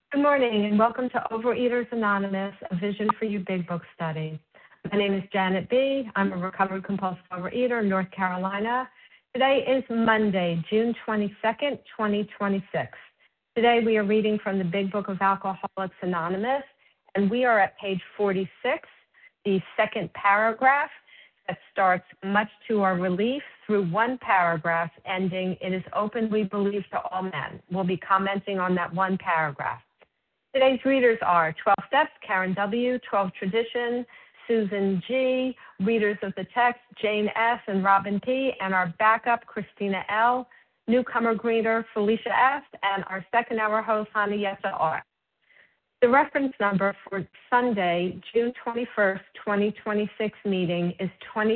Good morning and welcome to Overeaters Anonymous, a Vision for You Big Book study. My name is Janet B. I'm a recovered compulsive overeater in North Carolina. Today is Monday, June 22nd, 2026. Today we are reading from the Big Book of Alcoholics Anonymous, and we are at page 46, the second paragraph that starts, much to our relief, through one paragraph ending, it is open, we believe, to all men. We'll be commenting on that one paragraph. Today's readers are 12 Steps, Karen W., 12 Tradition, Susan G., readers of the text, Jane S. and Robin P., and our backup, Christina L., newcomer greeter, Felicia F., and our second hour host, Hanayeta R. The reference number for Sunday, June 21st, 2026 meeting is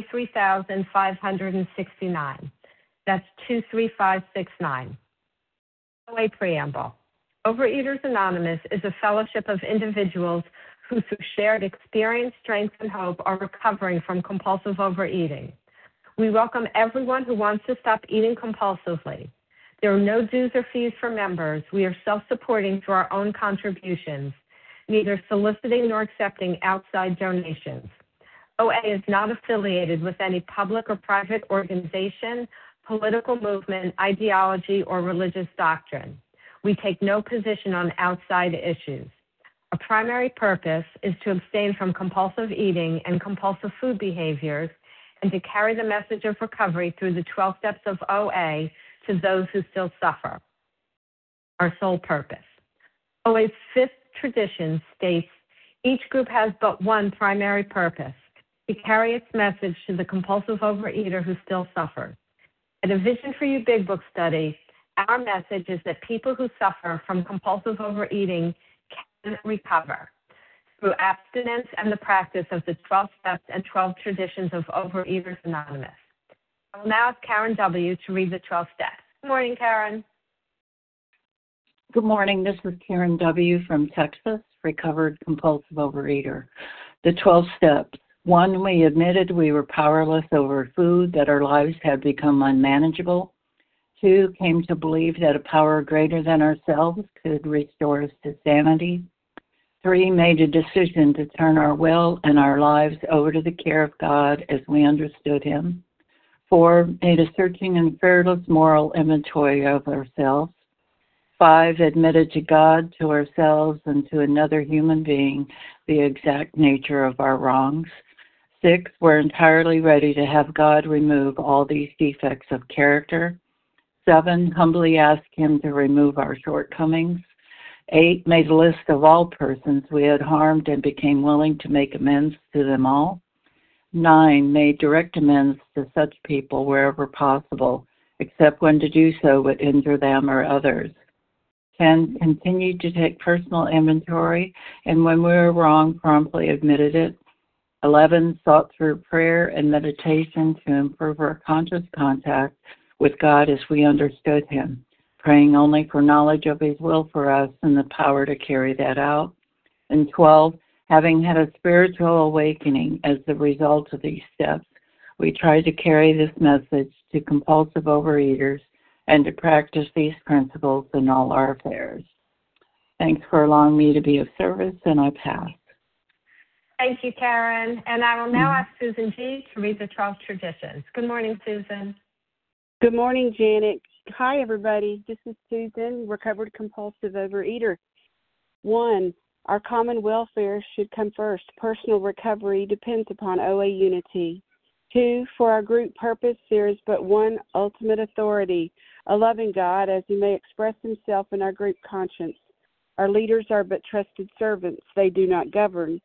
23,569. That's 23569. OA Preamble. Overeaters Anonymous is a fellowship of individuals who, through shared experience, strength, and hope, are recovering from compulsive overeating. We welcome everyone who wants to stop eating compulsively. There are no dues or fees for members. We are self-supporting through our own contributions, neither soliciting nor accepting outside donations. OA is not affiliated with any public or private organization, political movement, ideology, or religious doctrine. We take no position on outside issues. Our primary purpose is to abstain from compulsive eating and compulsive food behaviors and to carry the message of recovery through the 12 steps of OA to those who still suffer. Our sole purpose. OA's fifth tradition states, each group has but one primary purpose, to carry its message to the compulsive overeater who still suffers. At a Vision for You Big Book study, our message is that people who suffer from compulsive overeating can recover through abstinence and the practice of the 12 steps and 12 traditions of Overeaters Anonymous. I will now ask Karen W. to read the 12 steps. Good morning, Karen. Good morning. This is Karen W. from Texas, recovered compulsive overeater. The 12 steps. 1, we admitted we were powerless over food, that our lives had become unmanageable. 2, came to believe that a power greater than ourselves could restore us to sanity. 3, made a decision to turn our will and our lives over to the care of God as we understood Him. 4, made a searching and fearless moral inventory of ourselves. 5, admitted to God, to ourselves, and to another human being the exact nature of our wrongs. 6, we're entirely ready to have God remove all these defects of character. 7, humbly asked Him to remove our shortcomings. 8, made a list of all persons we had harmed and became willing to make amends to them all. 9, made direct amends to such people wherever possible, except when to do so would injure them or others. 10, continued to take personal inventory, and when we were wrong, promptly admitted it. 11, sought through prayer and meditation to improve our conscious contact with God as we understood Him, praying only for knowledge of His will for us and the power to carry that out. And 12, having had a spiritual awakening as the result of these steps, we tried to carry this message to compulsive overeaters and to practice these principles in all our affairs. Thanks for allowing me to be of service, and I pass. Thank you, Karen. And I will now ask Susan G. to read the 12 traditions. Good morning, Susan. Good morning, Janet. Hi, everybody. This is Susan, recovered compulsive overeater. 1, our common welfare should come first. Personal recovery depends upon OA unity. 2, for our group purpose, there is but one ultimate authority, a loving God, as He may express Himself in our group conscience. Our leaders are but trusted servants. They do not govern.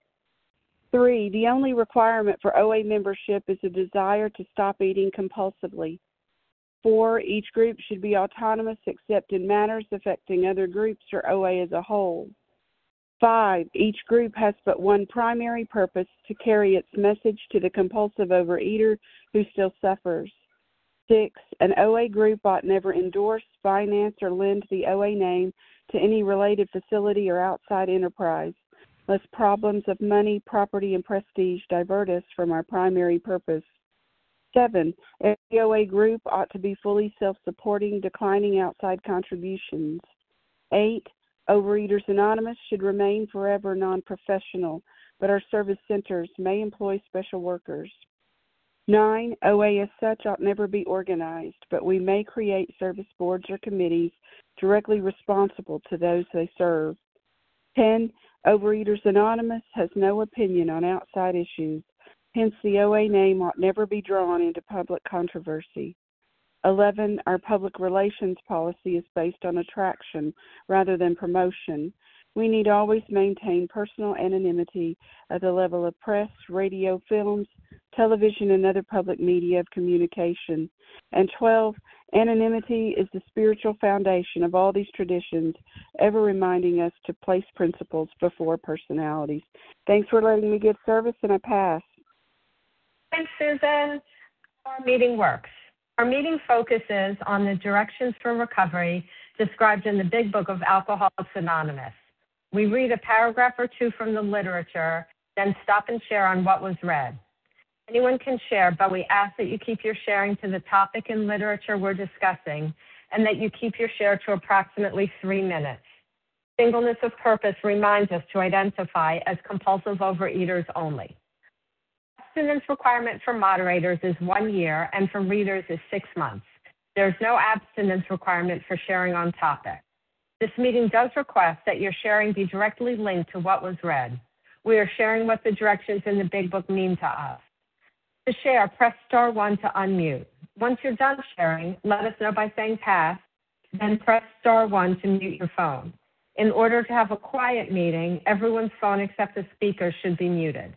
3, the only requirement for OA membership is a desire to stop eating compulsively. 4, each group should be autonomous except in matters affecting other groups or OA as a whole. 5, each group has but one primary purpose, to carry its message to the compulsive overeater who still suffers. 6, an OA group ought never endorse, finance, or lend the OA name to any related facility or outside enterprise, lest problems of money, property, and prestige divert us from our primary purpose. 7, every OA group ought to be fully self-supporting, declining outside contributions. 8, Overeaters Anonymous should remain forever non-professional, but our service centers may employ special workers. 9, OA as such ought never be organized, but we may create service boards or committees directly responsible to those they serve. 10, Overeaters Anonymous has no opinion on outside issues, hence the OA name ought never be drawn into public controversy. 11, our public relations policy is based on attraction rather than promotion. We need always maintain personal anonymity at the level of press, radio, films, television, and other public media of communication. And 12, anonymity is the spiritual foundation of all these traditions, ever reminding us to place principles before personalities. Thanks for letting me give service, and I pass. Thanks, Susan. Our meeting works. Our meeting focuses on the directions for recovery described in the Big Book of Alcoholics Anonymous. We read a paragraph or two from the literature, then stop and share on what was read. Anyone can share, but we ask that you keep your sharing to the topic and literature we're discussing, and that you keep your share to approximately 3 minutes. Singleness of purpose reminds us to identify as compulsive overeaters only. Abstinence requirement for moderators is 1 year, and for readers is 6 months. There's no abstinence requirement for sharing on topic. This meeting does request that your sharing be directly linked to what was read. We are sharing what the directions in the Big Book mean to us. To share, press star 1 to unmute. Once you're done sharing, let us know by saying pass, then press star 1 to mute your phone. In order to have a quiet meeting, everyone's phone except the speaker should be muted.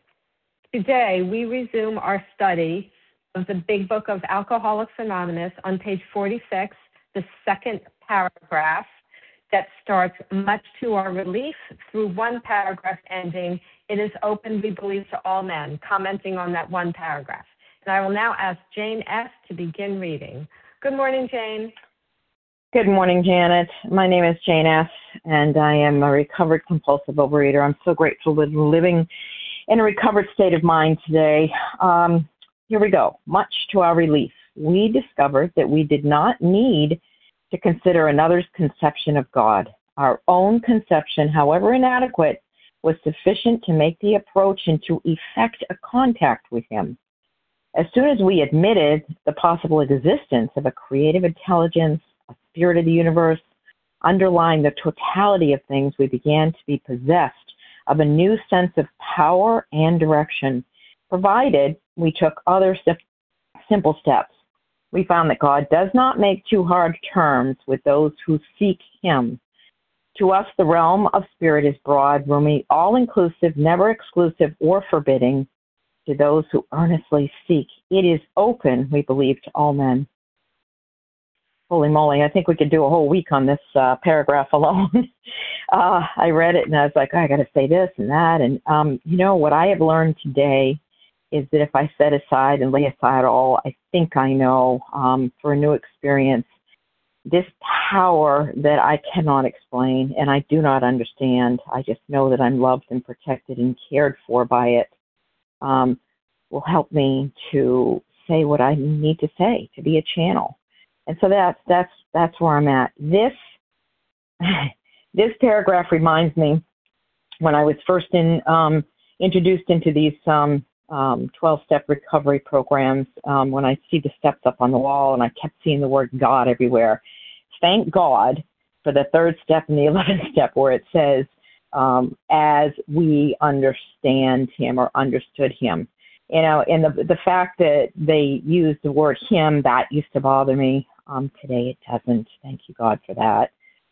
Today, we resume our study of the Big Book of Alcoholics Anonymous on page 46, the second paragraph that starts, much to our relief, through one paragraph ending, it is open, we believe, to all men, commenting on that one paragraph. And I will now ask Jane S. to begin reading. Good morning, Jane. Good morning, Janet. My name is Jane S., and I am a recovered compulsive overeater. I'm so grateful to be living in a recovered state of mind today. Here we go. Much to our relief, we discovered that we did not need to consider another's conception of God. Our own conception, however inadequate, was sufficient to make the approach and to effect a contact with him. As soon as we admitted the possible existence of a creative intelligence, a spirit of the universe, underlying the totality of things, we began to be possessed of a new sense of power and direction, provided we took other simple steps. We found that God does not make too hard terms with those who seek him. To us, the realm of spirit is broad, roomy, all-inclusive, never exclusive or forbidding to those who earnestly seek. It is open, we believe, to all men. Holy moly, I think we could do a whole week on this paragraph alone. I read it and I was like, I got to say this and that. And, what I have learned today is that if I set aside and lay aside all I think I know for a new experience, this power that I cannot explain and I do not understand, I just know that I'm loved and protected and cared for by it, will help me to say what I need to say, to be a channel. And so that's where I'm at. This paragraph reminds me when I was first introduced into these 12-step recovery programs, when I see the steps up on the wall and I kept seeing the word God everywhere. Thank God for the 3rd step and the 11th step where it says, as we understand him or understood him. And the fact that they use the word him, that used to bother me. Today it doesn't. Thank you, God, for that.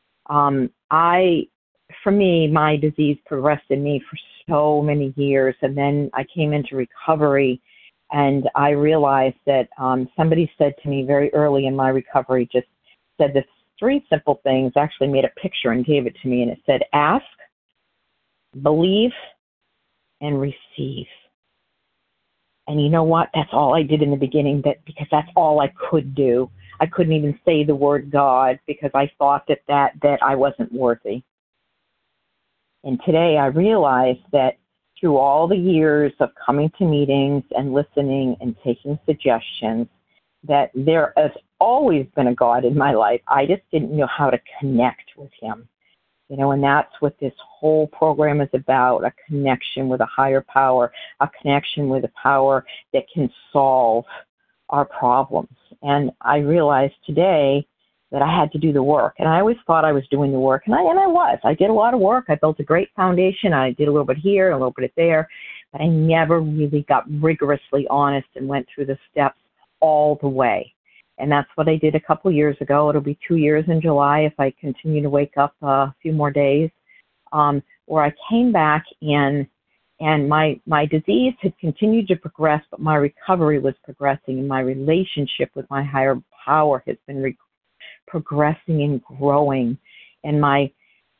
For me, my disease progressed in me for so many years, and then I came into recovery, and I realized that somebody said to me very early in my recovery, just said this 3 simple things, actually made a picture and gave it to me, and it said, ask, believe, and receive. And you know what? That's all I did in the beginning, because that's all I could do. I couldn't even say the word God because I thought that I wasn't worthy. And today I realized that through all the years of coming to meetings and listening and taking suggestions, that there has always been a God in my life. I just didn't know how to connect with him. And that's what this whole program is about, a connection with a higher power, a connection with a power that can solve our problems. And I realized today that I had to do the work. And I always thought I was doing the work, and I was. I did a lot of work. I built a great foundation. I did a little bit here, a little bit there, but I never really got rigorously honest and went through the steps all the way. And that's what I did a couple years ago. It'll be 2 years in July if I continue to wake up a few more days, where I came back and my disease had continued to progress, but my recovery was progressing, and my relationship with my higher power has been progressing and growing, and my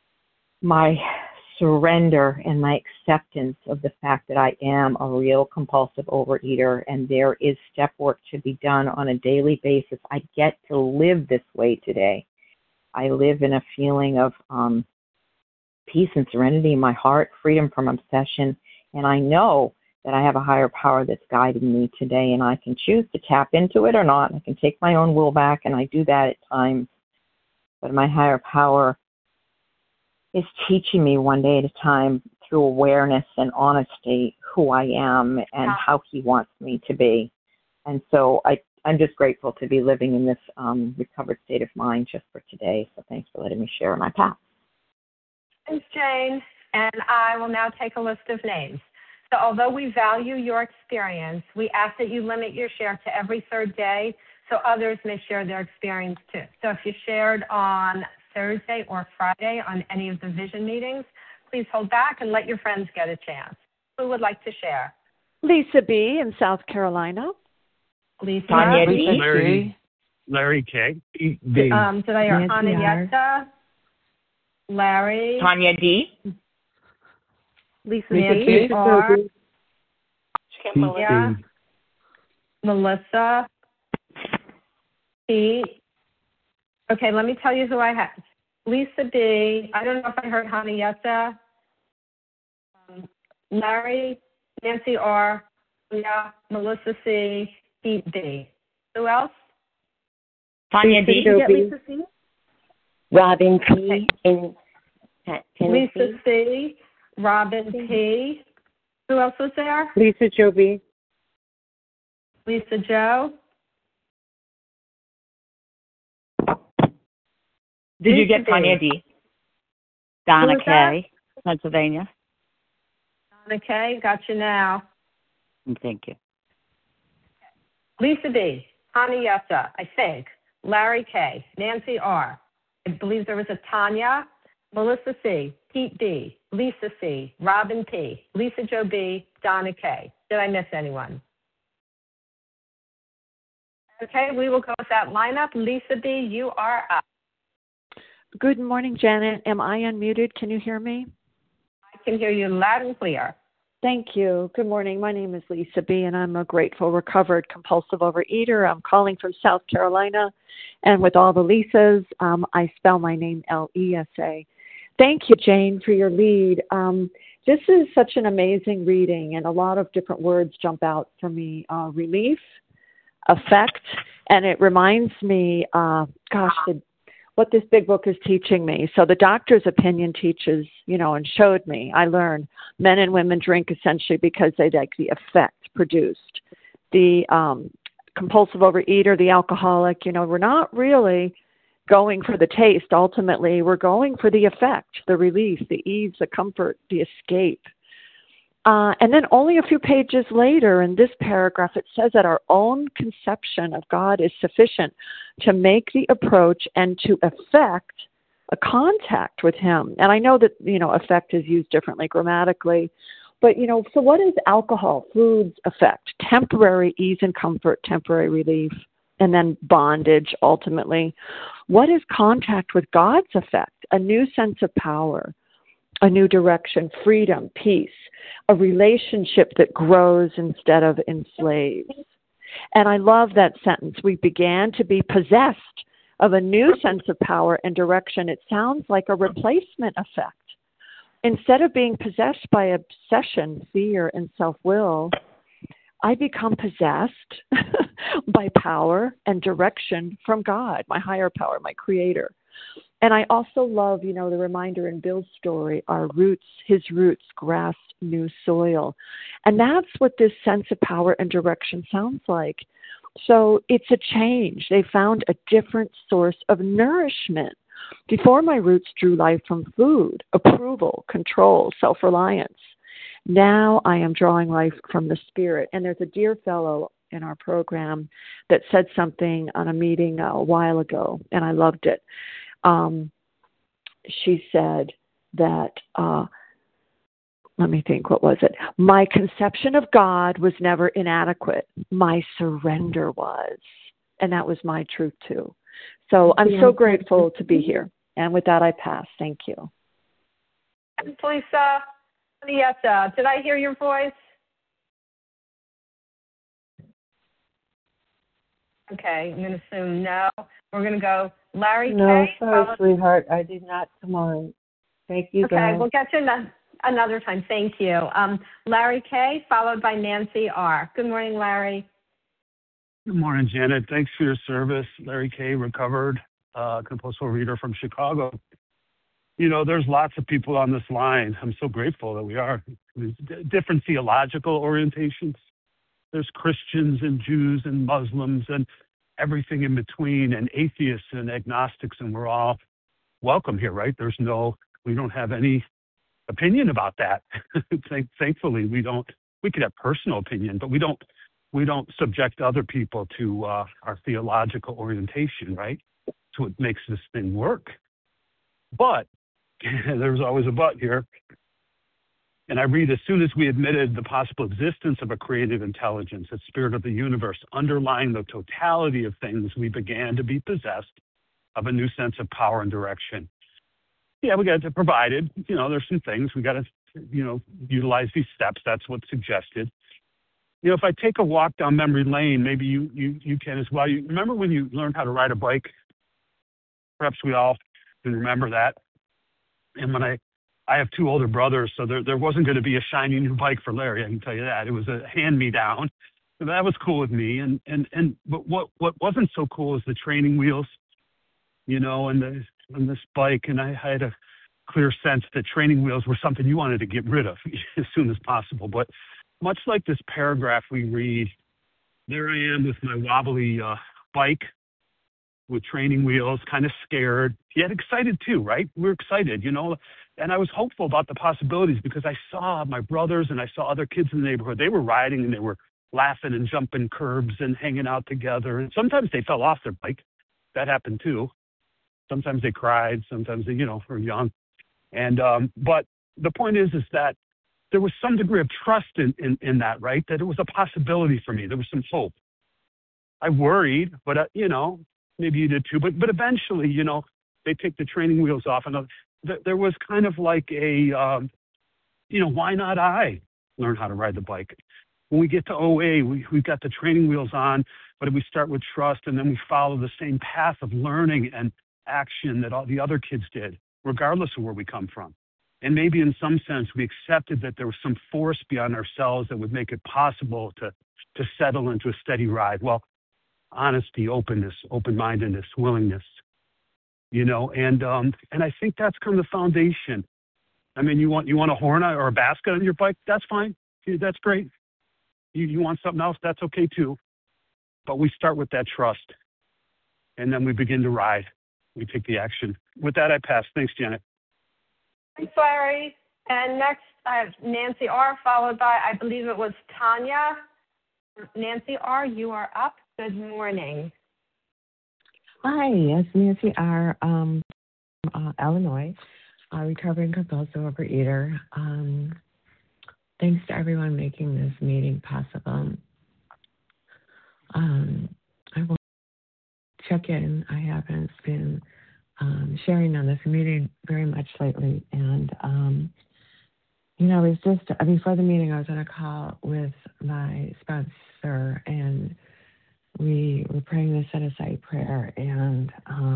surrender and my acceptance of the fact that I am a real compulsive overeater, and there is step work to be done on a daily basis. I get to live this way today. I live in a feeling of peace and serenity in my heart, freedom from obsession, and I know that I have a higher power that's guiding me today, and I can choose to tap into it or not. I can take my own will back, and I do that at times. But my higher power is teaching me one day at a time through awareness and honesty who I am and how he wants me to be. And so I'm just grateful to be living in this recovered state of mind just for today. So thanks for letting me share my path. Thanks, Jane. And I will now take a list of names. So although we value your experience, we ask that you limit your share to every third day so others may share their experience too. So if you shared on Thursday or Friday on any of the vision meetings, please hold back and let your friends get a chance. Who would like to share? Lisa B. in South Carolina. Lisa. Tanya D. Larry K. D. Did I hear Anayetta? Larry. Tanya D. Lisa Nancy C. R. Yeah. Melissa. Pete. Okay, let me tell you who I have. Lisa B. I don't know if I heard Hanayetta. Larry, Nancy R. Yeah, Melissa C. Pete D. Who else? Tanya D. Lisa C. Robin P. in Tennessee. Lisa C. Robin P. Who else was there? Lisa Jo B. Lisa Joe. Did you get Tanya D? Donna K., Pennsylvania. Donna K., got you now. Thank you. Lisa B., Hanayetta, I think, Larry K., Nancy R., I believe there was a Tanya, Melissa C., Pete D., Lisa C., Robin P., Lisa Jo B., Donna K. Did I miss anyone? Okay, we will go with that lineup. Lisa B., you are up. Good morning, Janet. Am I unmuted? Can you hear me? I can hear you loud and clear. Thank you. Good morning. My name is Lisa B., and I'm a grateful, recovered, compulsive overeater. I'm calling from South Carolina, and with all the Lisas, I spell my name Lesa. Thank you, Jane, for your lead. This is such an amazing reading, and a lot of different words jump out for me. Relief, effect, and it reminds me, what this big book is teaching me. So the doctor's opinion teaches, and showed me, I learned men and women drink essentially because they like the effect produced. The compulsive overeater, the alcoholic, we're not really going for the taste. Ultimately, we're going for the effect, the relief, the ease, the comfort, the escape. And then only a few pages later in this paragraph, it says that our own conception of God is sufficient to make the approach and to effect a contact with him. And I know that, effect is used differently grammatically, but, so what is alcohol, food's effect? Temporary ease and comfort, temporary relief, and then bondage ultimately. What is contact with God's effect? A new sense of power, a new direction, freedom, peace, a relationship that grows instead of enslaves. And I love that sentence. We began to be possessed of a new sense of power and direction. It sounds like a replacement effect. Instead of being possessed by obsession, fear, and self-will, I become possessed by power and direction from God, my higher power, my creator. And I also love, the reminder in Bill's story, his roots grasped new soil. And that's what this sense of power and direction sounds like. So it's a change. They found a different source of nourishment. Before, my roots drew life from food, approval, control, self-reliance. Now I am drawing life from the spirit. And there's a dear fellow in our program that said something on a meeting a while ago, and I loved it. She said that, let me think, what was it? My conception of God was never inadequate. My surrender was. And that was my truth too. So I'm so grateful to be here. And with that, I pass. Thank you. Thanks, Lisa. Yes, did I hear your voice? Okay, I'm going to assume no. We're going to go Larry No, K. sorry, sweetheart. I did not come on. Thank you, Okay, guys. we'll get you another time. Thank you. Larry K., followed by Nancy R. Good morning, Larry. Good morning, Janet. Thanks for your service. Larry K., recovered compulsive reader from Chicago. There's lots of people on this line. I'm so grateful that we are. There's different theological orientations. There's Christians and Jews and Muslims and everything in between, and atheists and agnostics, and we're all welcome here, right? We don't have any opinion about that. Thankfully, we don't. We could have personal opinion, but we don't subject other people to our theological orientation, right? That's what makes this thing work. But there's always a but here. And I read, as soon as we admitted the possible existence of a creative intelligence, a spirit of the universe, underlying the totality of things, we began to be possessed of a new sense of power and direction. Yeah, we got to provide it. There's some things we got to, utilize these steps. That's what's suggested. If I take a walk down memory lane, maybe you can as well. You remember when you learned how to ride a bike? Perhaps we all can remember that. And when I have two older brothers, so there wasn't going to be a shiny new bike for Larry, I can tell you that. It was a hand-me-down. So that was cool with me. But what wasn't so cool is the training wheels, and this bike. And I had a clear sense that training wheels were something you wanted to get rid of as soon as possible. But much like this paragraph we read, there I am with my wobbly bike with training wheels, kind of scared, yet excited too, right? We're excited, and I was hopeful about the possibilities because I saw my brothers and I saw other kids in the neighborhood. They were riding and they were laughing and jumping curbs and hanging out together. And sometimes they fell off their bike. That happened too. Sometimes they cried. Sometimes they, were young. And but the point is that there was some degree of trust in that, right? That it was a possibility for me. There was some hope. I worried, but maybe you did too. But eventually, they take the training wheels off, and there was kind of like a, why not I learn how to ride the bike? When we get to OA, we've got the training wheels on, but we start with trust, and then we follow the same path of learning and action that all the other kids did, regardless of where we come from. And maybe in some sense, we accepted that there was some force beyond ourselves that would make it possible to settle into a steady ride. Well, honesty, openness, open-mindedness, willingness, and I think that's kind of the foundation. I mean, you want a horn or a basket on your bike? That's fine. That's great. You want something else? That's okay too. But we start with that trust, and then we begin to ride. We take the action. With that, I pass. Thanks, Janet. Thanks, Larry. And next, I have Nancy R., followed by, I believe it was Tanya. Nancy R., you are up. Good morning. Hi, yes, Nancy R., Illinois, recovering compulsive overeater. Thanks to everyone making this meeting possible. I will check in. I haven't been sharing on this meeting very much lately, and it was just before the meeting I was on a call with my sponsor, and we were praying the set-aside prayer, and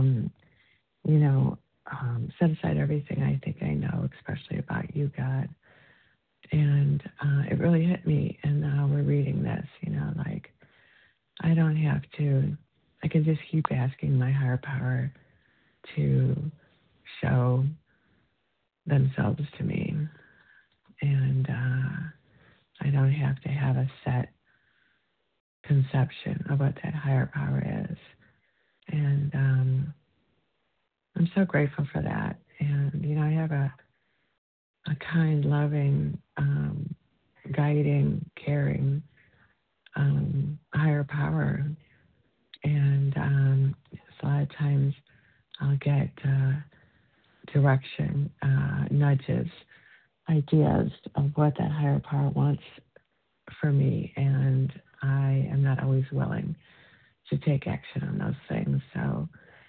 set aside everything I think I know, especially about you, God. And it really hit me, and now we're reading this, I don't have to, I can just keep asking my higher power to show themselves to me. And I don't have to have a set conception of what that higher power is. And I'm so grateful for that. And, I have a kind, loving, guiding, caring higher power. And a lot of times I'll get direction, nudges, ideas of what that higher power wants for me. And I am not always willing to take action on those things. So,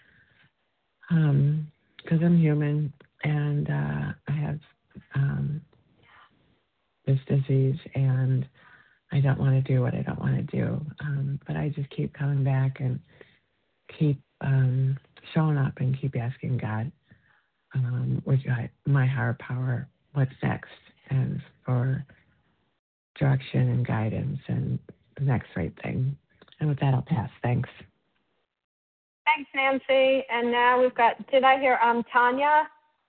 because I'm human and I have this disease and I don't want to do what I don't want to do. But I just keep coming back and keep showing up and keep asking God, my higher power, what's next, and for direction and guidance and the next right thing. And with that, I'll pass. Thanks. Thanks, Nancy. And now we've got, did I hear Tanya?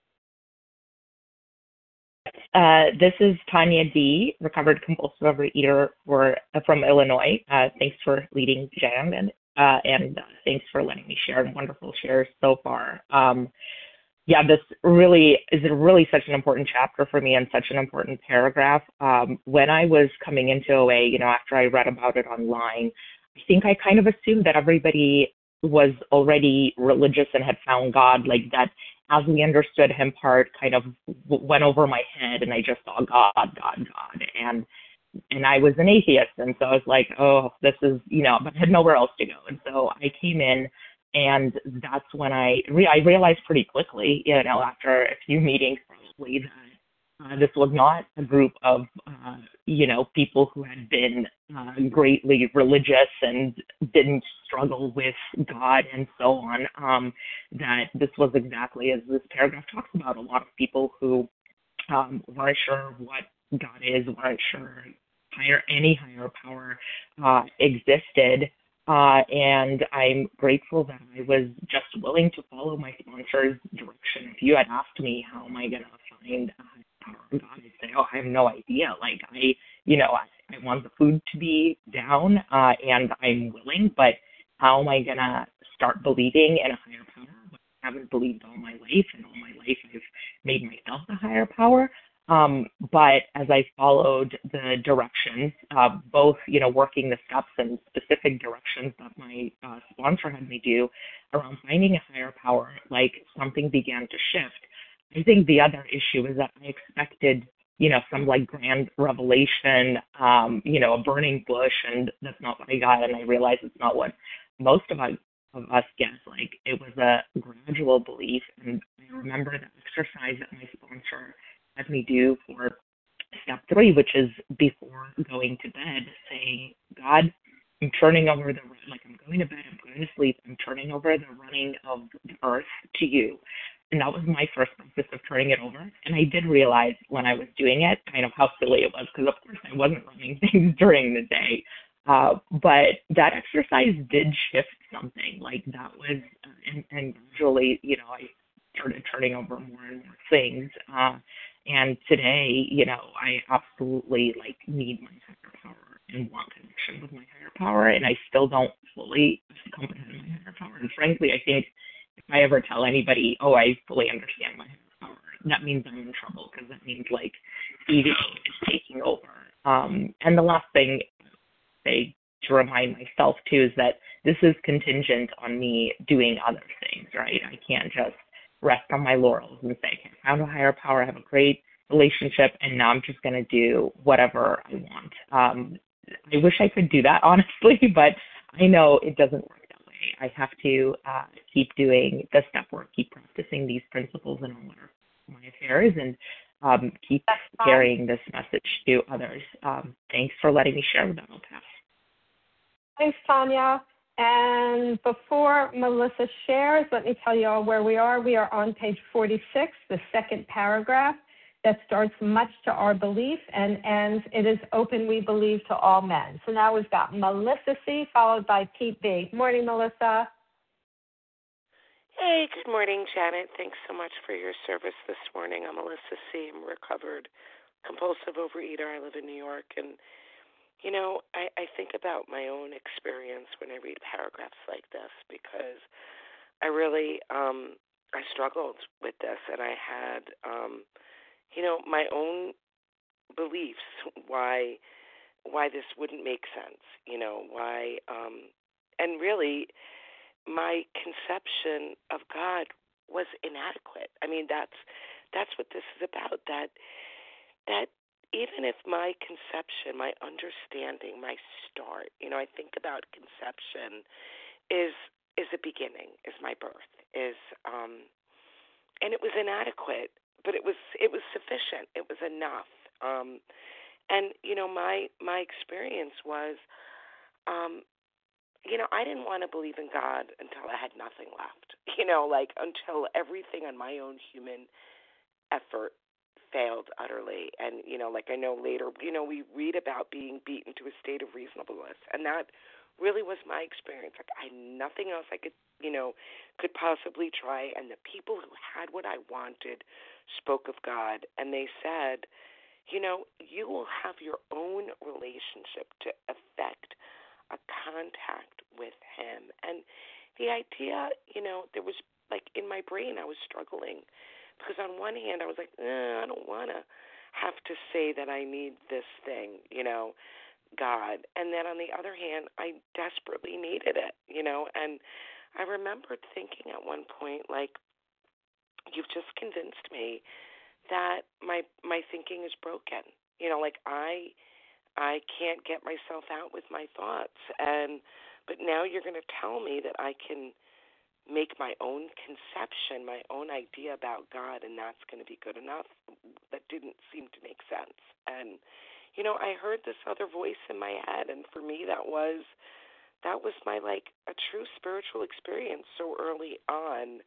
This is Tanya D., recovered compulsive overeater from Illinois. Thanks for leading, Jan, and thanks for letting me share. Wonderful shares so far. This really is such an important chapter for me and such an important paragraph. When I was coming into OA, after I read about it online, I think I kind of assumed that everybody was already religious and had found God, like that as we understood him part kind of went over my head and I just saw God. And I was an atheist. And so I was like, oh, this is, but I had nowhere else to go. And so I came in, and that's when I realized pretty quickly, after a few meetings probably, that this was not a group of, people who had been greatly religious and didn't struggle with God and so on, that this was exactly as this paragraph talks about, a lot of people who weren't sure what God is, weren't sure any higher power existed. And I'm grateful that I was just willing to follow my sponsor's direction. If you had asked me, how am I going to find a higher power of God, I'd say, I have no idea. Like, I want the food to be down, and I'm willing, but how am I going to start believing in a higher power when I haven't believed all my life, and all my life I've made myself a higher power? But as I followed the directions, both, working the steps and specific directions that my sponsor had me do around finding a higher power, like something began to shift. I think the other issue is that I expected, some like grand revelation, a burning bush, and that's not what I got. And I realized it's not what most of us get. Like, it was a gradual belief. And I remember the exercise that my sponsor had me do for step 3, which is before going to bed, saying, God, I'm turning over I'm going to bed, I'm going to sleep, I'm turning over the running of the earth to you. And that was my first practice of turning it over. And I did realize when I was doing it kind of how silly it was, because of course I wasn't running things during the day. But that exercise did shift something. Like, that was, and gradually, I started turning over more and more things. And today, I absolutely need my higher power and want connection with my higher power. And I still don't fully comprehend my higher power. And frankly, I think if I ever tell anybody, I fully understand my higher power, that means I'm in trouble, because that means eating is taking over. And the last thing I say to remind myself too is that this is contingent on me doing other things, right? I can't just rest on my laurels and say, okay, I found a higher power, I have a great relationship, and now I'm just going to do whatever I want. I wish I could do that, honestly, but I know it doesn't work that way. I have to keep doing the step work, keep practicing these principles in all my affairs, and keep carrying this message to others. Thanks for letting me share with that. I'll pass. Thanks, Tanya. And before Melissa shares, let me tell you all where we are. We are on page 46, the second paragraph that starts, much to our belief, and ends, it is open, we believe, to all men. So now we've got Melissa C., followed by Pete B. Morning, Melissa. Hey, good morning, Janet. Thanks so much for your service this morning. I'm Melissa C. I'm a recovered compulsive overeater. I live in New York, and I think about my own experience when I read paragraphs like this because I really I struggled with this, and I had my own beliefs why this wouldn't make sense. Why and really my conception of God was inadequate. I mean, that's what this is about. That even if my conception, my understanding, my start, I think about conception is a beginning, is my birth, and it was inadequate, but it was sufficient. It was enough. And my experience was, I didn't want to believe in God until I had nothing left. Until everything on my own human effort failed utterly. And, I know later, we read about being beaten to a state of reasonableness. And that really was my experience. Like, I had nothing else I could possibly try. And the people who had what I wanted spoke of God. And they said, you will have your own relationship to affect a contact with Him. And the idea, there was, like, in my brain, I was struggling. Because on one hand, I was like, I don't want to have to say that I need this thing, God. And then on the other hand, I desperately needed it, And I remembered thinking at one point, like, you've just convinced me that my thinking is broken. Like I can't get myself out with my thoughts. But now you're going to tell me that I can make my own conception, my own idea about God, and that's going to be good enough. That didn't seem to make sense. And, I heard this other voice in my head, and for me that was my, like, a true spiritual experience so early on.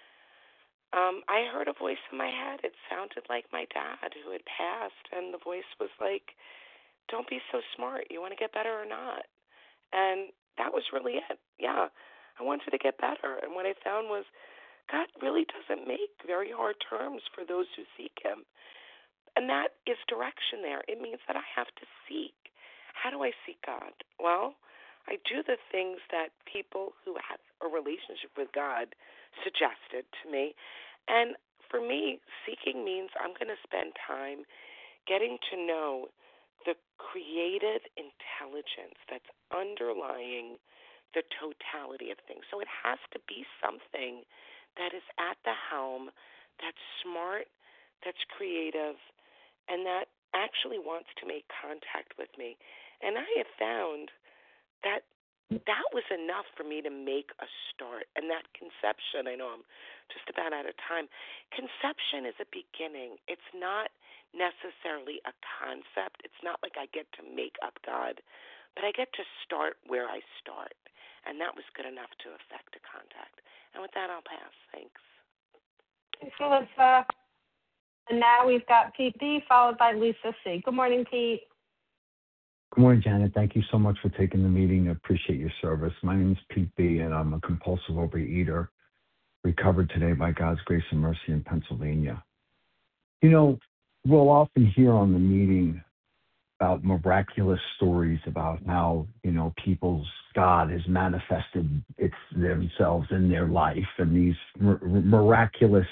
I heard a voice in my head. It sounded like my dad who had passed, and the voice was like, don't be so smart. You want to get better or not? And that was really it. Yeah. I wanted to get better. And what I found was God really doesn't make very hard terms for those who seek Him. And that is direction there. It means that I have to seek. How do I seek God? Well, I do the things that people who have a relationship with God suggested to me. And for me, seeking means I'm going to spend time getting to know the creative intelligence that's underlying the totality of things. So it has to be something that is at the helm, that's smart, that's creative, and that actually wants to make contact with me. And I have found that that was enough for me to make a start. And that conception, I know I'm just about out of time, conception is a beginning. It's not necessarily a concept. It's not like I get to make up God, but I get to start where I start. And that was good enough to affect a contact. And with that, I'll pass. Thanks. Thanks, Melissa. And now we've got Pete B, followed by Lisa C. Good morning, Pete. Good morning, Janet. Thank you so much for taking the meeting. I appreciate your service. My name is Pete B., and I'm a compulsive overeater, recovered today by God's grace and mercy in Pennsylvania. We'll often hear on the meeting about miraculous stories about how, people's God has manifested themselves in their life, and these miraculous,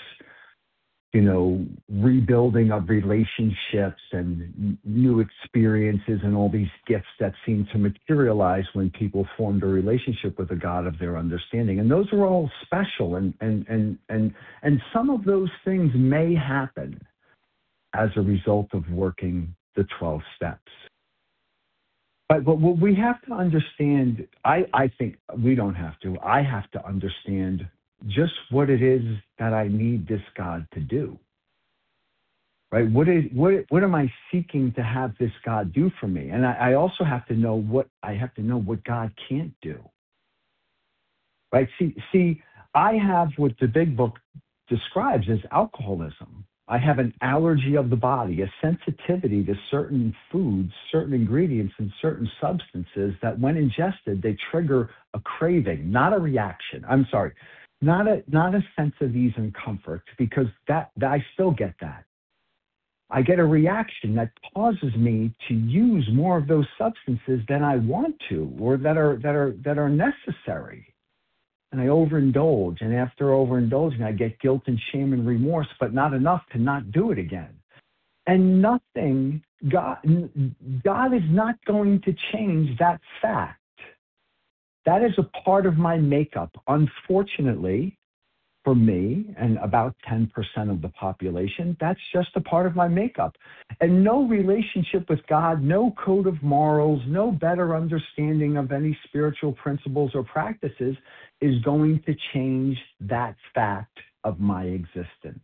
rebuilding of relationships and new experiences and all these gifts that seem to materialize when people formed a relationship with a God of their understanding. And those are all special, and some of those things may happen as a result of working the 12 steps. But what we have to understand, I think we don't have to, I have to understand just what it is that I need this God to do. Right? What am I seeking to have this God do for me? And I also have to know what God can't do. Right? See, I have what the Big Book describes as alcoholism. I have an allergy of the body, a sensitivity to certain foods, certain ingredients, and certain substances that when ingested, they trigger a craving, not a reaction. I'm sorry. not a sense of ease and comfort, because that I still get that. I get a reaction that causes me to use more of those substances than I want to, or that are necessary. And I overindulge, and after overindulging, I get guilt and shame and remorse, but not enough to not do it again. And nothing, God is not going to change that fact. That is a part of my makeup. Unfortunately, for me and about 10% of the population, that's just a part of my makeup. And no relationship with God, no code of morals, no better understanding of any spiritual principles or practices is going to change that fact of my existence.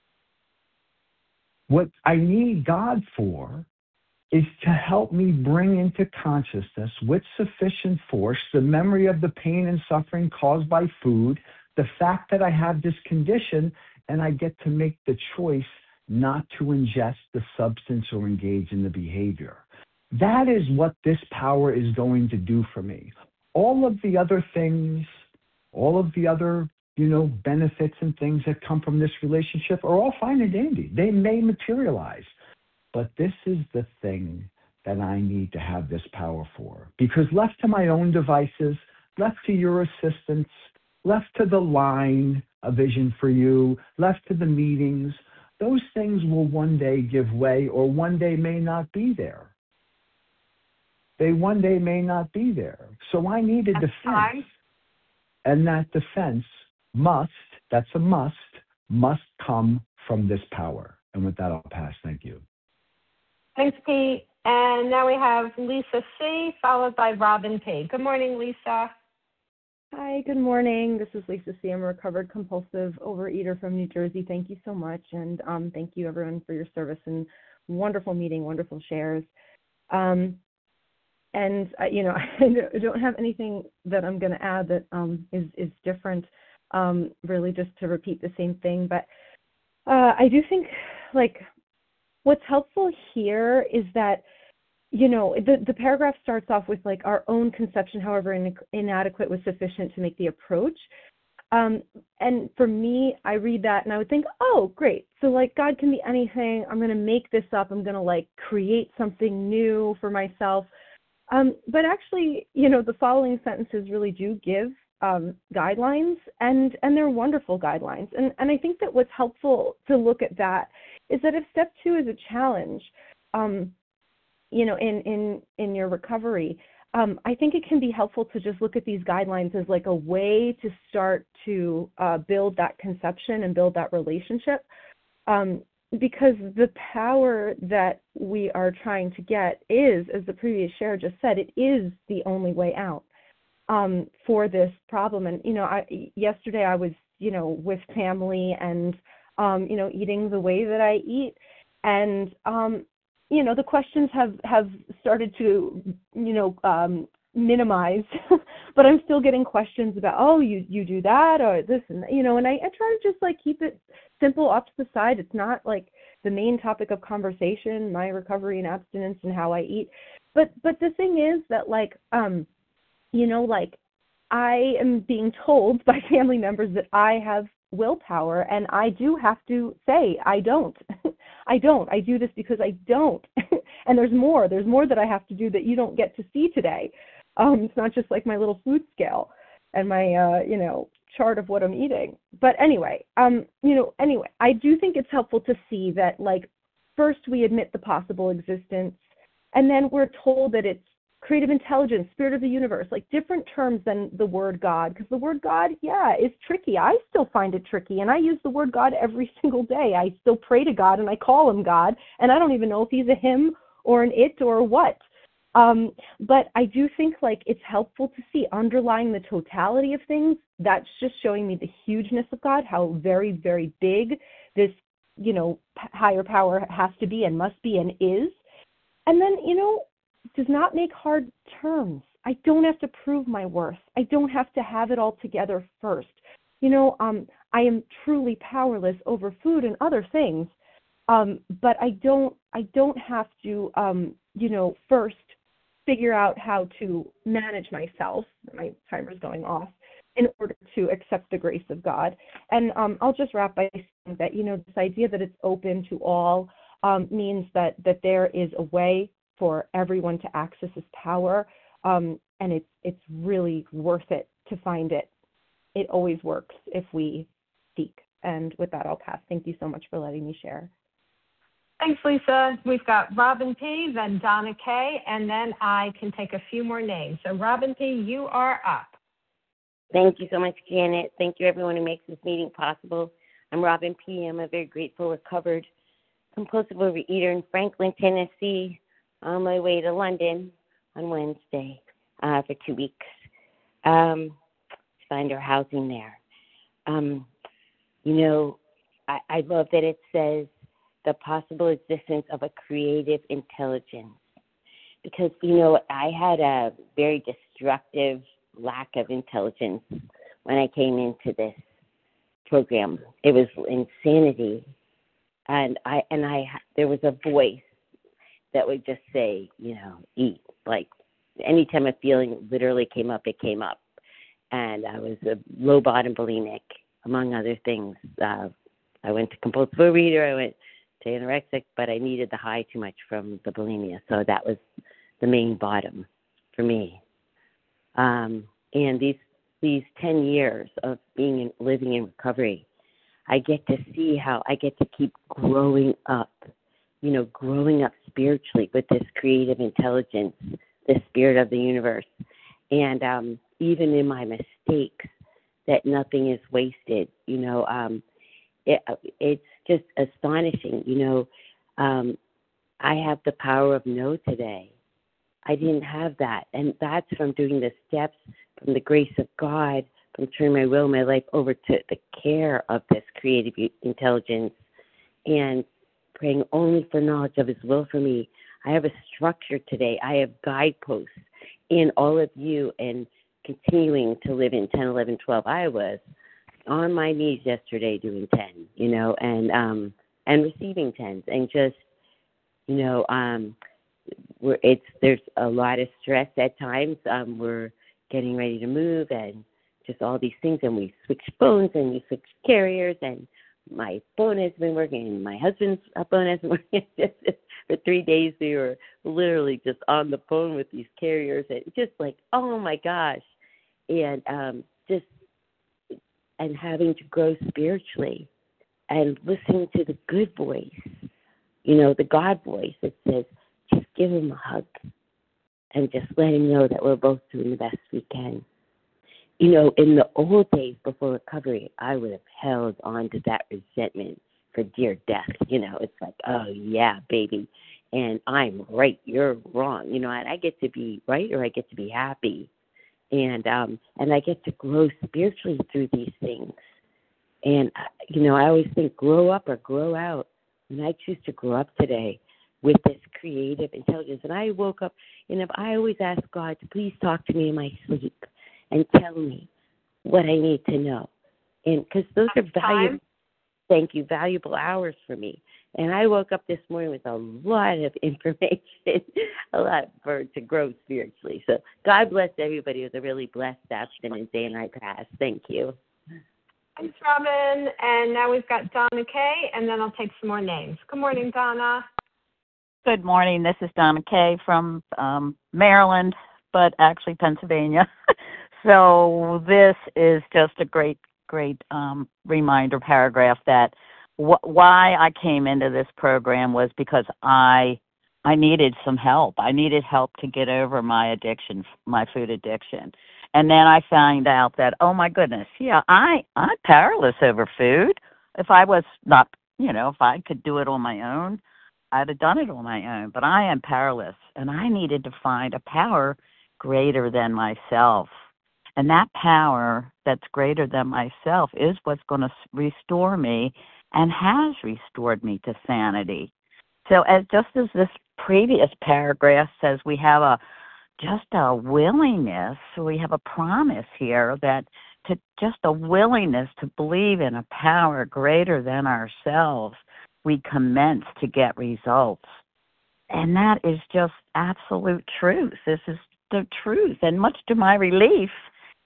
What I need God for is to help me bring into consciousness with sufficient force the memory of the pain and suffering caused by food, the fact that I have this condition, and I get to make the choice not to ingest the substance or engage in the behavior. That is what this power is going to do for me. All of the other things, all of the other, benefits and things that come from this relationship are all fine and dandy. They may materialize. But this is the thing that I need to have this power for. Because left to my own devices, left to your assistance, left to the line, a vision for you, left to the meetings, those things will one day give way, or one day may not be there. They one day may not be there. So I need a defense. And that defense must come from this power. And with that, I'll pass. Thank you. Thanks, Pete. And now we have Lisa C., followed by Robin P. Good morning, Lisa. Hi, good morning. This is Lisa C. I'm a recovered compulsive overeater from New Jersey. Thank you so much. And thank you, everyone, for your service and wonderful meeting, wonderful shares. I don't have anything that I'm going to add that is different, really just to repeat the same thing. But I do think, what's helpful here is that, the paragraph starts off with, our own conception, however inadequate, was sufficient to make the approach. And for me, I read that and I would think, oh, great. So, God can be anything. I'm going to make this up. I'm going to, create something new for myself. But actually, the following sentences really do give guidelines, and they're wonderful guidelines. And I think that what's helpful to look at that is that if step 2 is a challenge, in your recovery, I think it can be helpful to just look at these guidelines as a way to start to build that conception and build that relationship. Because the power that we are trying to get is, as the previous share just said, it is the only way out for this problem. And, yesterday I was, with family and, eating the way that I eat. And, the questions have started to, minimize, but I'm still getting questions about, oh, you do that or this and that, and I try to just keep it simple off to the side. It's not the main topic of conversation, my recovery and abstinence and how I eat. But the thing is that I am being told by family members that I have willpower, and I do have to say, I don't. I do this because I don't. And there's more that I have to do that you don't get to see today. It's not just my little food scale and my, chart of what I'm eating. But anyway, I do think it's helpful to see that, first we admit the possible existence, and then we're told that it's creative intelligence, spirit of the universe, different terms than the word God, because the word God, is tricky. I still find it tricky, and I use the word God every single day. I still pray to God, and I call him God, and I don't even know if he's a him or an it or what. But I do think it's helpful to see underlying the totality of things. That's just showing me the hugeness of God, how very, very big this, higher power has to be and must be and is. And then, does not make hard terms. I don't have to prove my worth. I don't have to have it all together first. I am truly powerless over food and other things. But I don't have to, first figure out how to manage myself. My timer's going off. in order to accept the grace of God. And I'll just wrap by saying that, this idea that it's open to all means that there is a way for everyone to access this power, and it's really worth it to find it. It always works if we seek. And with that, I'll pass. Thank you so much for letting me share. Thanks, Lisa. We've got Robin P., then Donna K., and then I can take a few more names. So Robin P., you are up. Thank you so much, Janet. Thank you, everyone who makes this meeting possible. I'm Robin P. I'm a very grateful, recovered, compulsive overeater in Franklin, Tennessee, on my way to London on Wednesday for 2 weeks to find our housing there. I love that it says the possible existence of a creative intelligence, because, I had a very destructive lack of intelligence when I came into this program. It was insanity, and there was a voice that would just say, eat. Like anytime a feeling literally came up, it came up, and I was a low bottom bulimic, among other things. I went to compulsive overeater. I went to anorexic, but I needed the high too much from the bulimia, so that was the main bottom for me. And these 10 years of living in recovery, I get to see how I get to keep growing up spiritually with this creative intelligence, the spirit of the universe. And even in my mistakes, that nothing is wasted. It's just astonishing. I have the power of no today. I didn't have that. And that's from doing the steps, from the grace of God, from turning my will, my life over to the care of this creative intelligence and praying only for knowledge of His will for me. I have a structure today. I have guideposts in all of you and continuing to live in 10, 11, 12. I was on my knees yesterday doing 10, and receiving 10s, and just, there's a lot of stress at times. We're getting ready to move and just all these things, and we switched phones and we switched carriers, and my phone has been working and my husband's phone has been working. For 3 days we were literally just on the phone with these carriers, and just like, oh my gosh, and and having to grow spiritually and listening to the good voice, the God voice that says, just give him a hug and just let him know that we're both doing the best we can. In the old days before recovery, I would have held on to that resentment for dear death. It's like, oh, yeah, baby, and I'm right, you're wrong. And I get to be right or I get to be happy. And I get to grow spiritually through these things. And, I always think grow up or grow out. And I choose to grow up today with this creative intelligence. And I woke up, I always ask God to please talk to me in my sleep and tell me what I need to know. And because those are valuable hours for me. And I woke up this morning with a lot of information, to grow spiritually. So God bless everybody with a really blessed abstinence day and night pass. Thank you. Thanks, Robin. And now we've got Donna Kay, and then I'll take some more names. Good morning, Donna. Good morning. This is Donna Kay from Maryland, but actually Pennsylvania. So this is just a great reminder paragraph that why I came into this program was because I needed some help. I needed help to get over my addiction, my food addiction. And then I found out that, oh my goodness, I'm powerless over food. If I was not, if I could do it on my own, I'd have done it on my own. But I am powerless, and I needed to find a power greater than myself. And that power that's greater than myself is what's going to restore me and has restored me to sanity. So just as this previous paragraph says, we have just a willingness, we have a promise here that just a willingness to believe in a power greater than ourselves, we commence to get results. And that is just absolute truth. This is the truth. And much to my relief,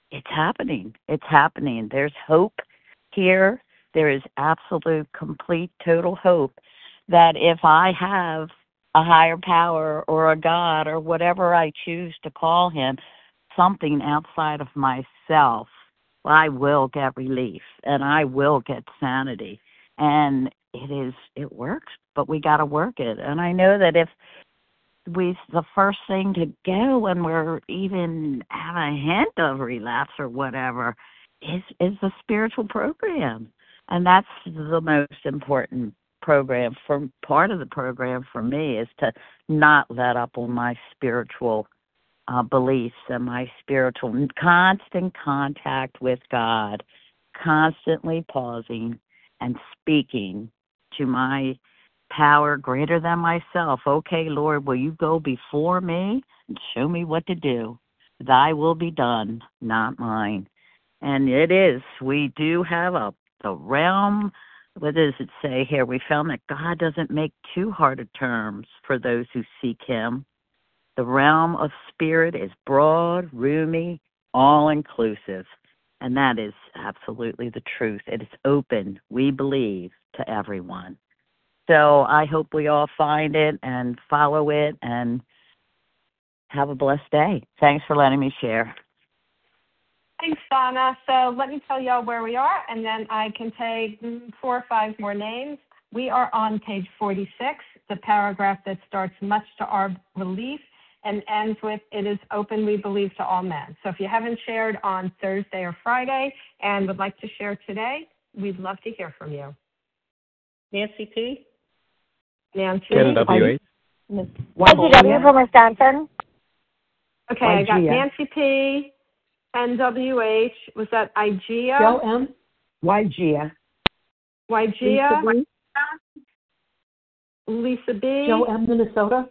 it's happening. It's happening. There's hope here. There is absolute, complete, total hope that if I have a higher power or a God or whatever I choose to call him, something outside of myself, I will get relief and I will get sanity. And it works, but we got to work it. And I know that if the first thing to go when we're even have a hint of relapse or whatever is the spiritual program. And that's the most important program for part of the program for me, is to not let up on my spiritual beliefs and my spiritual constant contact with God, constantly pausing and speaking to my power greater than myself. Okay, Lord, will you go before me and show me what to do? Thy will be done, not mine. And it is. We do have the realm. What does it say here? We found that God doesn't make too hard of terms for those who seek him. The realm of spirit is broad, roomy, all-inclusive. And that is absolutely the truth. It is open, we believe, to everyone. So I hope we all find it and follow it and have a blessed day. Thanks for letting me share. Thanks, Donna. So let me tell y'all where we are, and then I can take 4 or 5 more names. We are on page 46, the paragraph that starts much to our relief and ends with, it is open, we believe, to all men. So if you haven't shared on Thursday or Friday and would like to share today, we'd love to hear from you. Nancy P. Nancy. Ken W.H. YGW from Wisconsin. Okay, I got Nancy P. NWH. Was that IGEA? Joe M. YGEA. YGEA. Lisa B. Joe M. Minnesota.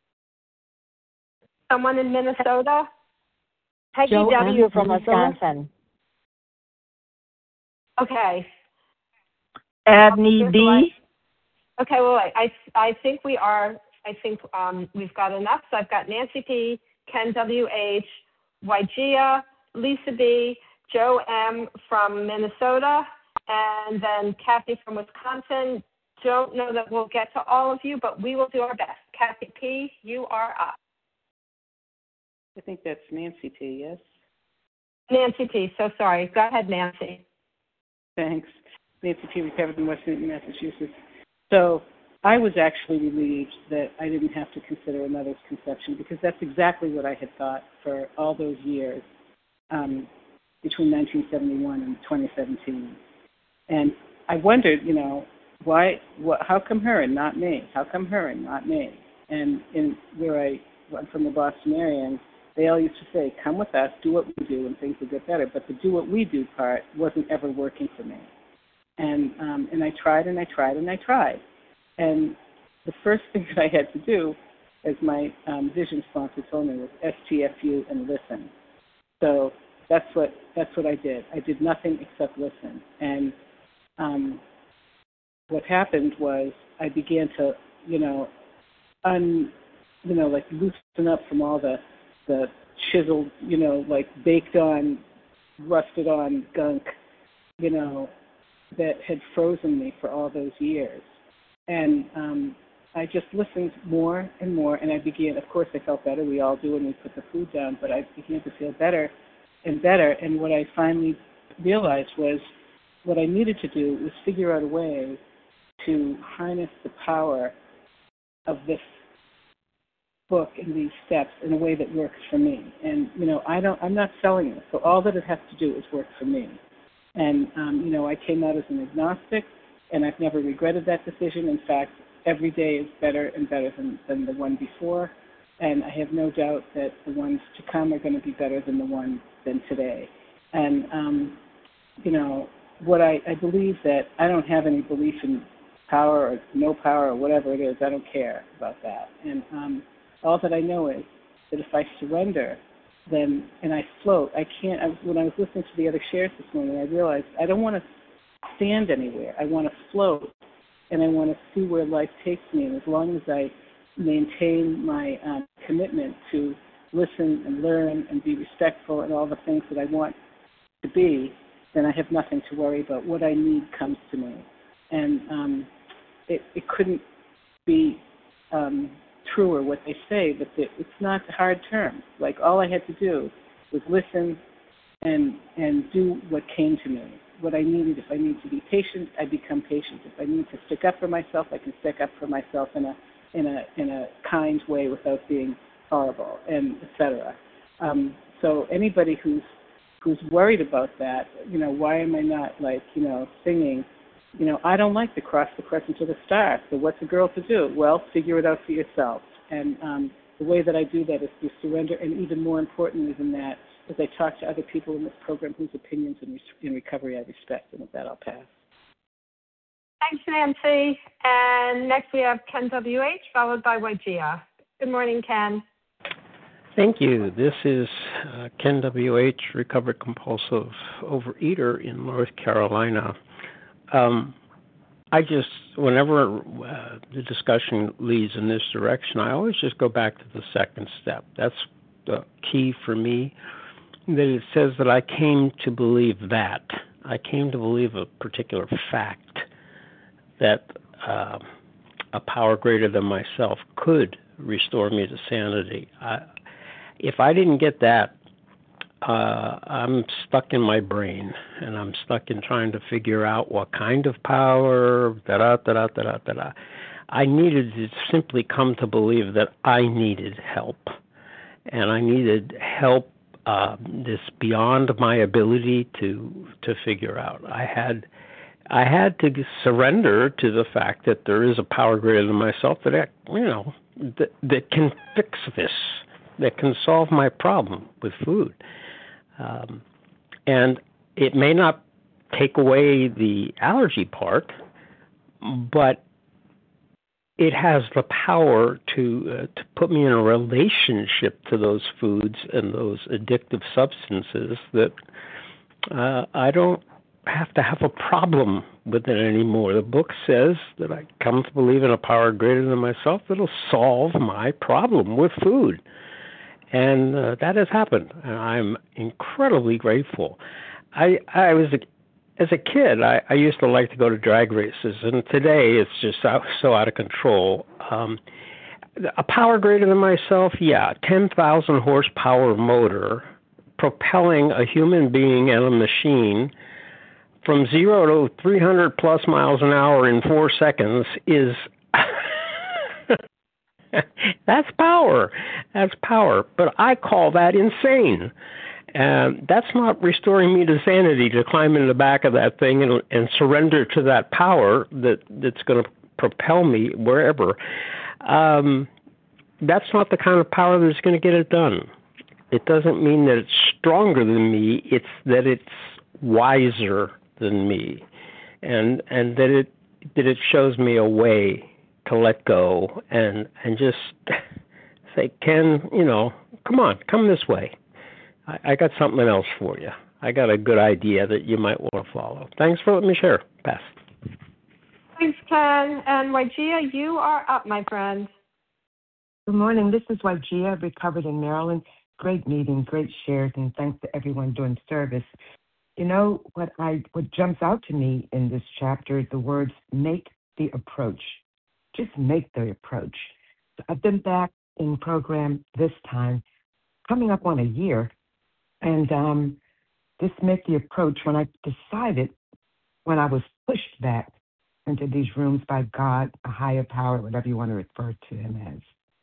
Someone in Minnesota? Peggy W. from Wisconsin. Okay. Abney B. Okay, well, wait. I think we are. I think we've got enough. So I've got Nancy P., Ken W.H., YGEA, Lisa B., Joe M. from Minnesota, and then Kathy from Wisconsin. Don't know that we'll get to all of you, but we will do our best. Kathy P., you are up. I think that's Nancy P., yes? Nancy P., so sorry. Go ahead, Nancy. Thanks. Nancy P., recovered in West Newton, Massachusetts. So I was actually relieved that I didn't have to consider another's conception, because that's exactly what I had thought for all those years between 1971 and 2017. And I wondered, how come her and not me? How come her and not me? And I'm from the Boston area, and they all used to say, come with us, do what we do, and things will get better. But the do what we do part wasn't ever working for me. And I tried and I tried and I tried. And the first thing that I had to do, as my vision sponsor told me, was STFU and listen. So that's what I did. I did nothing except listen. And what happened was I began to, loosen up from all the chiseled, baked on, rusted on gunk, that had frozen me for all those years. And I just listened more and more, and I began, of course I felt better, we all do when we put the food down, but I began to feel better and better, and what I finally realized was what I needed to do was figure out a way to harness the power of this book and these steps in a way that works for me. And, I'm not selling it, so all that it has to do is work for me. And, I came out as an agnostic, and I've never regretted that decision. In fact, every day is better and better than the one before, and I have no doubt that the ones to come are going to be better than the one than today. And, what I believe that I don't have any belief in power or no power or whatever it is. I don't care about that. And all that I know is that if I surrender, and I float, when I was listening to the other shares this morning, I realized I don't want to stand anywhere. I want to float, and I want to see where life takes me. And as long as I maintain my commitment to listen and learn and be respectful and all the things that I want to be, then I have nothing to worry about. What I need comes to me. And it couldn't be truer what they say, but it's not hard terms. Like, all I had to do was listen and do what came to me, what I needed. If I need to be patient, I become patient. If I need to stick up for myself, I can stick up for myself in a kind way without being horrible, and etc. So anybody who's worried about that, why am I not singing? I don't like to cross the crescent to the star. So what's a girl to do? Well, figure it out for yourself. And the way that I do that is through surrender, and even more importantly than that, as I talk to other people in this program whose opinions in recovery I respect. And with that, I'll pass. Thanks, Nancy. And next we have Ken W.H., followed by Waigia. Good morning, Ken. Thank you. This is Ken W.H., recovered compulsive overeater in North Carolina. Whenever the discussion leads in this direction, I always just go back to the second step. That's the key for me, that it says that I came to believe that. I came to believe a particular fact, that a power greater than myself could restore me to sanity. If I didn't get that, I'm stuck in my brain, and I'm stuck in trying to figure out what kind of power, I needed to simply come to believe that I needed help, and I needed help this beyond my ability to figure out. I had to surrender to the fact that there is a power greater than myself that can fix this, that can solve my problem with food. And it may not take away the allergy part, but it has the power to put me in a relationship to those foods and those addictive substances that I don't have to have a problem with it anymore. The book says that I come to believe in a power greater than myself that'll solve my problem with food. And that has happened, and I'm incredibly grateful. As a kid, I used to like to go to drag races, and today it's just so out of control. A power greater than myself, 10,000 horsepower motor propelling a human being and a machine from 0 to 300 plus miles an hour in 4 seconds is... That's power. That's power. But I call that insane. That's not restoring me to sanity, to climb in the back of that thing and surrender to that power that's going to propel me wherever. That's not the kind of power that's going to get it done. It doesn't mean that it's stronger than me. It's that it's wiser than me, and that it shows me a way to let go and just say, Ken, come this way. I got something else for you. I got a good idea that you might want to follow. Thanks for letting me share. Pass. Thanks, Ken. And Waigia, you are up, my friend. Good morning. This is Waigia, recovered in Maryland. Great meeting, great shares, and thanks to everyone doing service. What jumps out to me in this chapter is the words, make the approach. Just make the approach. So I've been back in program this time, coming up on a year, and this make the approach when I decided, when I was pushed back into these rooms by God, a higher power, whatever you want to refer to him as.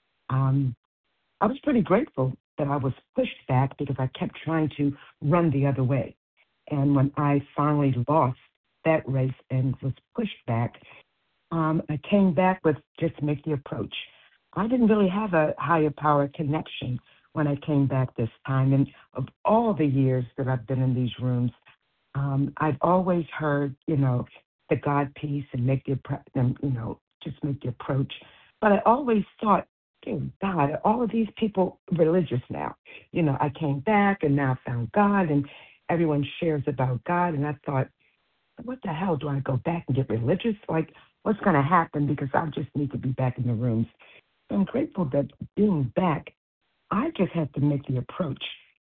I was pretty grateful that I was pushed back because I kept trying to run the other way. And when I finally lost that race and was pushed back, I came back with just make the approach. I didn't really have a higher power connection when I came back this time. And of all the years that I've been in these rooms, I've always heard, the God piece and just make the approach. But I always thought, God, are all of these people religious now? I came back and now found God and everyone shares about God. And I thought, what the hell, do I go back and get religious? Like, what's going to happen? Because I just need to be back in the rooms. So I'm grateful that being back, I just had to make the approach.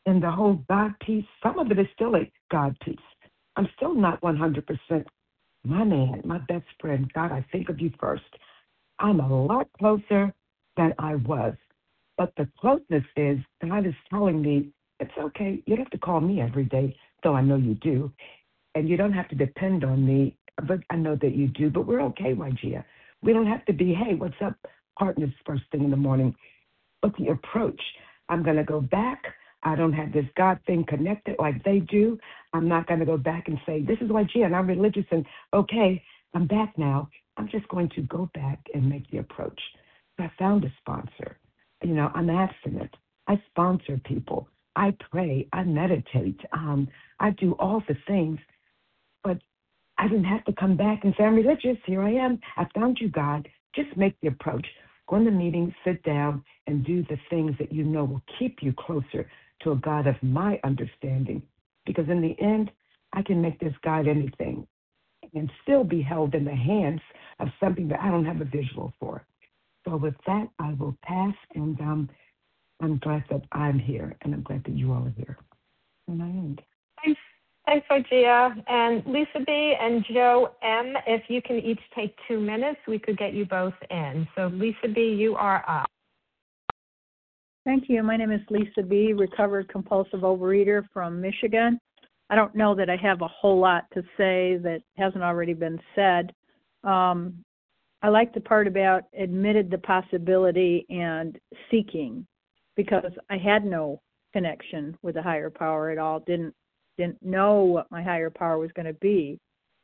And the whole God piece, some of it is still a God piece. I'm still not 100% my man, my best friend. God, I think of you first. I'm a lot closer than I was. But the closeness is, God is telling me, it's okay. You don't have to call me every day, though I know you do. And you don't have to depend on me, but I know that you do. But we're okay, Wygia. We don't have to be, hey, what's up, partners, first thing in the morning. But the approach, I'm going to go back. I don't have this God thing connected like they do. I'm not going to go back and say, this is Wygia, and I'm religious, and okay, I'm back now. I'm just going to go back and make the approach. I found a sponsor. You know, I'm abstinent. I sponsor people. I pray. I meditate. I do all the things. But I didn't have to come back and say, I'm religious. Here I am. I found you, God. Just make the approach. Go in the meeting, sit down, and do the things that you know will keep you closer to a God of my understanding. Because in the end, I can make this God anything and still be held in the hands of something that I don't have a visual for. So with that, I will pass, and I'm glad that I'm here, and I'm glad that you all are here. And I end. Thanks, Wygia. And Lisa B. and Joe M., if you can each take 2 minutes, we could get you both in. So Lisa B., you are up. Thank you. My name is Lisa B., recovered compulsive overeater from Michigan. I don't know that I have a whole lot to say that hasn't already been said. I like the part about admitted the possibility and seeking, because I had no connection with a higher power at all, didn't know what my higher power was going to be.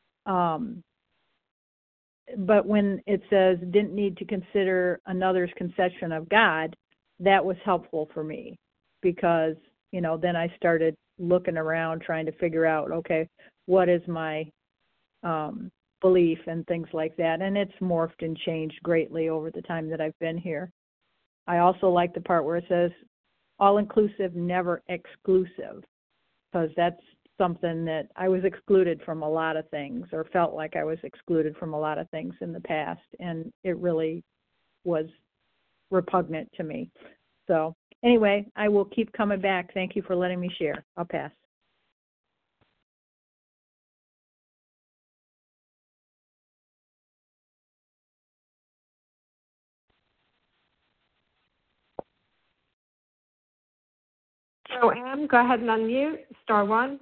But when it says didn't need to consider another's conception of God, that was helpful for me, because, you know, then I started looking around trying to figure out, okay, what is my belief and things like that. And it's morphed and changed greatly over the time that I've been here. I also like the part where it says all-inclusive, never exclusive, because that's something that I was excluded from a lot of things, or felt like I was excluded from a lot of things in the past, and it really was repugnant to me. So anyway, I will keep coming back. Thank you for letting me share. I'll pass. Joe M., go ahead and unmute, *1.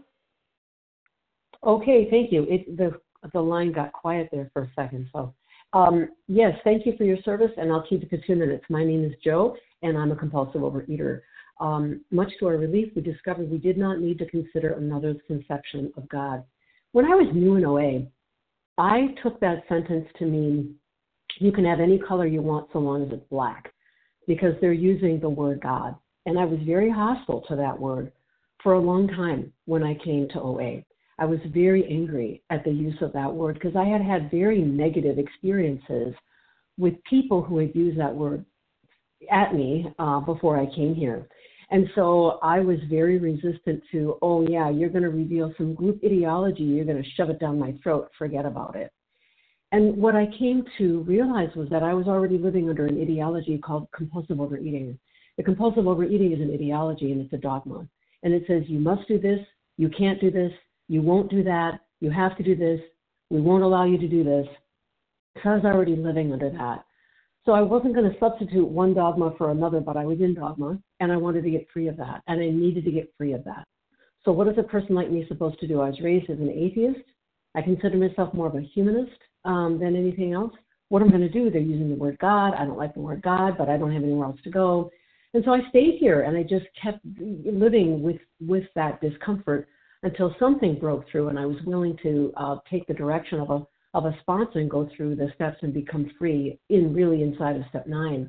Okay, thank you. The line got quiet there for a second. So, yes, thank you for your service, and I'll keep it to 2 minutes. My name is Joe, and I'm a compulsive overeater. Much to our relief, we discovered we did not need to consider another's conception of God. When I was new in OA, I took that sentence to mean you can have any color you want so long as it's black, because they're using the word God. And I was very hostile to that word for a long time when I came to OA. I was very angry at the use of that word, because I had had very negative experiences with people who had used that word at me before I came here. And so I was very resistant to, oh yeah, you're going to reveal some group ideology, you're going to shove it down my throat, forget about it. And what I came to realize was that I was already living under an ideology called compulsive overeating. The compulsive overeating is an ideology, and it's a dogma. And it says you must do this, you can't do this, you won't do that, you have to do this, we won't allow you to do this. So I was already living under that. So I wasn't going to substitute one dogma for another, but I was in dogma, and I wanted to get free of that, and I needed to get free of that. So what is a person like me supposed to do? I was raised as an atheist. I consider myself more of a humanist than anything else. What I'm going to do, they're using the word God. I don't like the word God, but I don't have anywhere else to go. And so I stayed here, and I just kept living with that discomfort until something broke through, and I was willing to take the direction of a sponsor and go through the steps and become free really inside of step 9.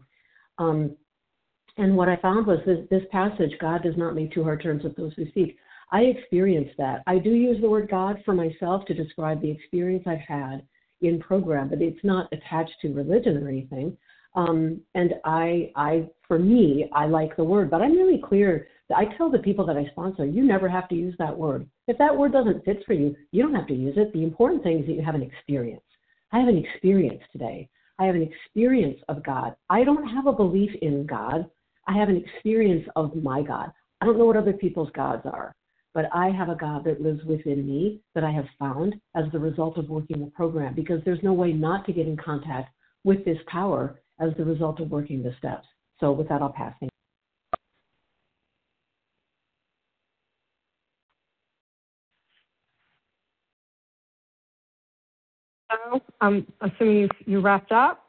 And what I found was this passage, God does not make too hard terms with those who seek. I experienced that. I do use the word God for myself to describe the experience I've had in program, but it's not attached to religion or anything. And for me, I like the word, but I'm really clear that I tell the people that I sponsor, you never have to use that word. If that word doesn't fit for you, you don't have to use it. The important thing is that you have an experience. I have an experience today. I have an experience of God. I don't have a belief in God. I have an experience of my God. I don't know what other people's gods are, but I have a God that lives within me that I have found as the result of working the program, because there's no way not to get in contact with this power as the result of working the steps. So with that, I'll pass. Thank you. So I'm assuming you wrapped up.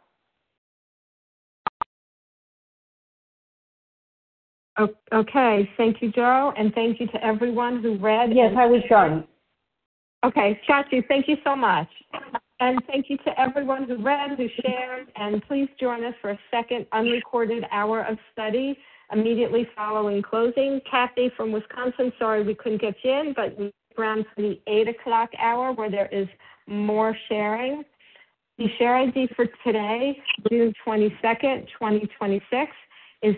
Okay, thank you, Joe, and thank you to everyone who read. Yes, I was done. Okay, Chachi, thank you so much. And thank you to everyone who read, who shared, and please join us for a second unrecorded hour of study immediately following closing. Kathy from Wisconsin, sorry we couldn't get you in, but we around for the 8 o'clock hour where there is more sharing. The share ID for today, June 22nd, 2026, is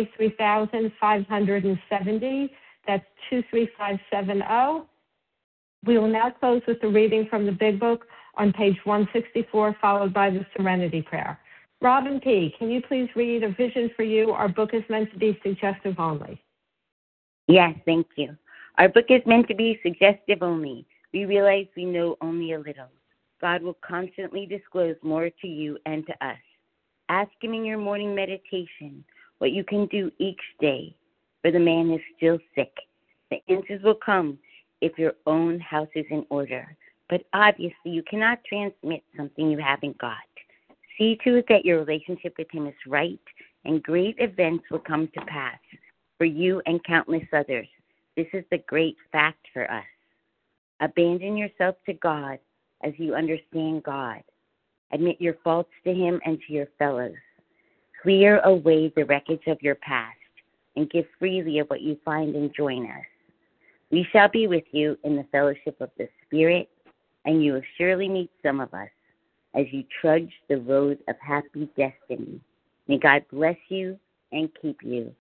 23,570. That's 23570. We will now close with the reading from the Big Book on page 164, followed by the Serenity Prayer. Robin P., can you please read A Vision for You? Our book is meant to be suggestive only. Yes, thank you. Our book is meant to be suggestive only. We realize we know only a little. God will constantly disclose more to you and to us. Ask Him in your morning meditation what you can do each day, for the man is still sick. The answers will come if your own house is in order. But obviously, you cannot transmit something you haven't got. See to it that your relationship with Him is right, and great events will come to pass for you and countless others. This is the great fact for us. Abandon yourself to God as you understand God. Admit your faults to Him and to your fellows. Clear away the wreckage of your past and give freely of what you find and join us. We shall be with you in the fellowship of the Spirit, and you will surely meet some of us as you trudge the road of happy destiny. May God bless you and keep you.